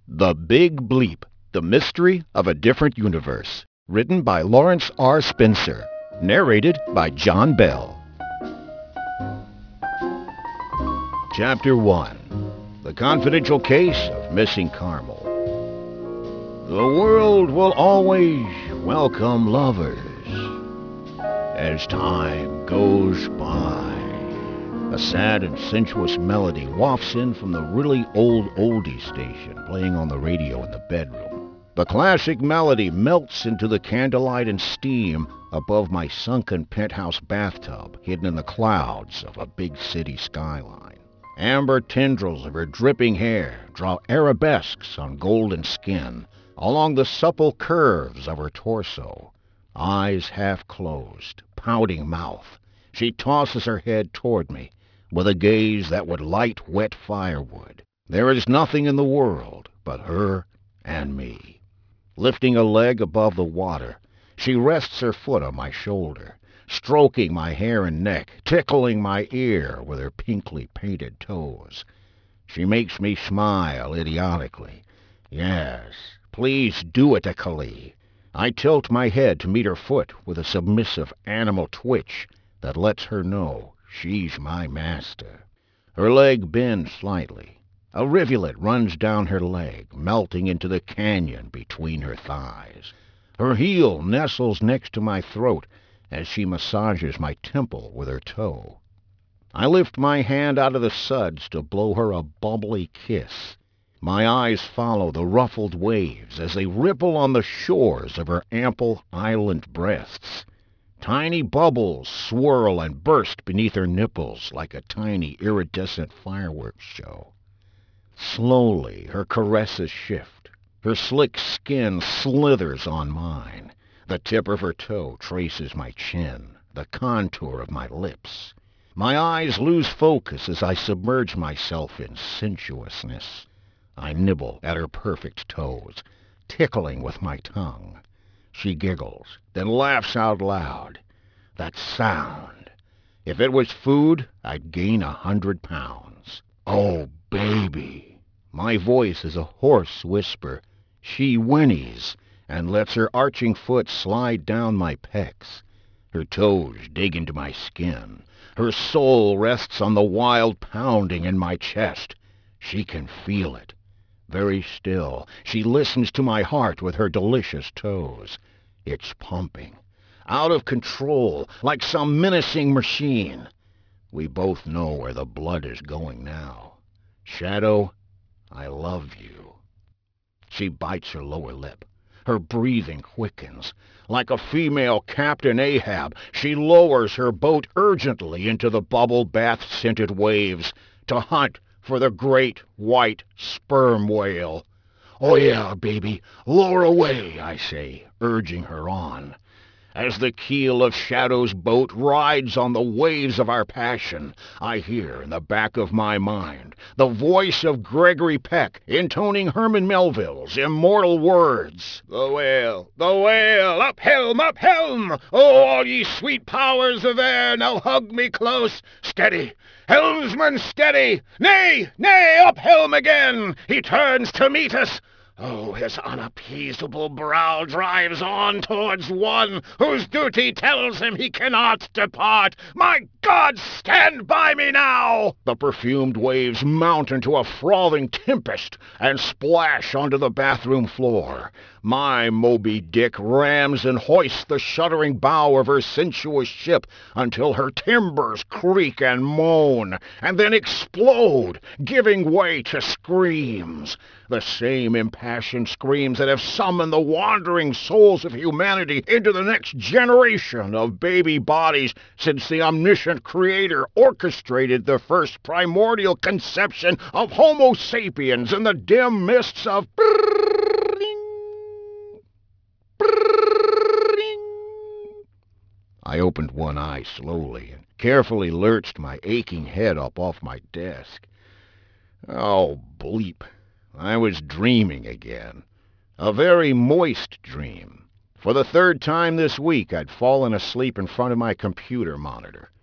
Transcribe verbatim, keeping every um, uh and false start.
The Big Bleep, The Mystery of a Different Universe. Written by Lawrence R. Spencer. Narrated by John Bell. Chapter one. The Confidential Case of Missing Carmel. The world will always welcome lovers as time goes by. A sad and sensuous melody wafts in from the really old oldie station playing on the radio in the bedroom. The classic melody melts into the candlelight and steam above my sunken penthouse bathtub hidden in the clouds of a big city skyline. Amber tendrils of her dripping hair draw arabesques on golden skin along the supple curves of her torso. Eyes half closed, pouting mouth, she tosses her head toward me with a gaze that would light wet firewood. There is nothing in the world but her and me. Lifting a leg above the water, she rests her foot on my shoulder, stroking my hair and neck, tickling my ear with her pinkly painted toes. She makes me smile idiotically. Yes, please do it, Akali. I tilt my head to meet her foot with a submissive animal twitch that lets her know she's my master. Her leg bends slightly. A rivulet runs down her leg, melting into the canyon between her thighs. Her heel nestles next to my throat as she massages my temple with her toe. I lift my hand out of the suds to blow her a bubbly kiss. My eyes follow the ruffled waves as they ripple on the shores of her ample island breasts. Tiny bubbles swirl and burst beneath her nipples like a tiny iridescent fireworks show. Slowly, her caresses shift. Her slick skin slithers on mine. The tip of her toe traces my chin, the contour of my lips. My eyes lose focus as I submerge myself in sensuousness. I nibble at her perfect toes, tickling with my tongue. She giggles, then laughs out loud. That sound. If it was food, I'd gain a hundred pounds. Oh, baby. My voice is a hoarse whisper. She whinnies and lets her arching foot slide down my pecs. Her toes dig into my skin. Her soul rests on the wild pounding in my chest. She can feel it. Very still, she listens to my heart with her delicious toes. It's pumping, out of control, like some menacing machine. We both know where the blood is going now. Shadow, I love you. She bites her lower lip. Her breathing quickens. Like a female Captain Ahab, she lowers her boat urgently into the bubble bath-scented waves to hunt for the great white sperm whale. Oh yeah, baby, lower away, I say, urging her on. As the keel of Shadow's boat rides on the waves of our passion, I hear in the back of my mind the voice of Gregory Peck intoning Herman Melville's immortal words. The whale, the whale, up helm, up helm! Oh, all ye sweet powers of air, now hug me close. Steady, helmsman, steady! Nay, nay, up helm again! He turns to meet us. Oh, his unappeasable brow drives on towards one whose duty tells him he cannot depart. My God, stand by me now! The perfumed waves mount into a frothing tempest and splash onto the bathroom floor. My Moby Dick rams and hoists the shuddering bow of her sensuous ship until her timbers creak and moan, and then explode, giving way to screams. The same impassioned screams that have summoned the wandering souls of humanity into the next generation of baby bodies since the omniscient Creator orchestrated the first primordial conception of Homo sapiens in the dim mists of I opened one eye slowly and carefully lurched my aching head up off my desk. Oh, bleep. I was dreaming again. A very moist dream. For the third time this week, I'd fallen asleep in front of my computer monitor.